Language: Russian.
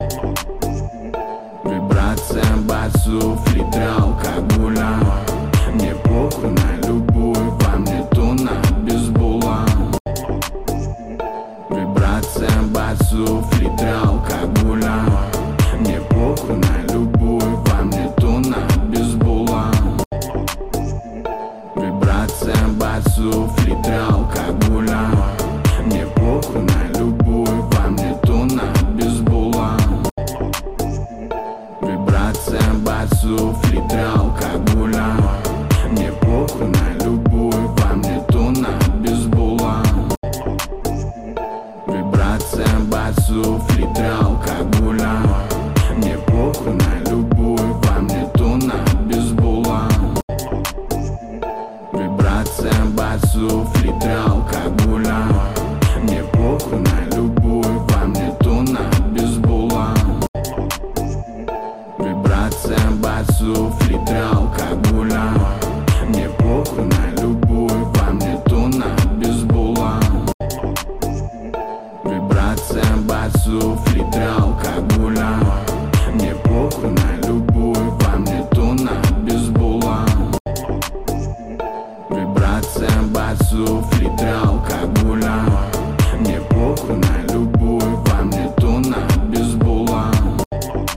Вибрация басов, литры алкоголя. Мне похуй на любую, по мне тонна бейсбола. Вибрация басов, литры алкоголя. Мне похуй на любую, по мне тонна бейсбола. Вибрация басов, литры алкоголя. Мне похуй на любую, по мне тонна бейсбола. Вибрация басов, литры алкоголя. Мне похуй на любую, по мне тонна бейсбола. Вибрация басов, литры алкоголя. Мне похуй на любую, по мне тонна бейсбола. Вибрация басов, литры алкоголя. Мне похуй на любую, по мне тонна бейсбола. Вибрация басов, литры алкоголя. Мне похуй на любую, по мне тонна бейсбола. Вибрация басов, литры алкоголя. Мне похуй на любую, по мне тонна бейсбола. Вибрация басов, литры алкоголя.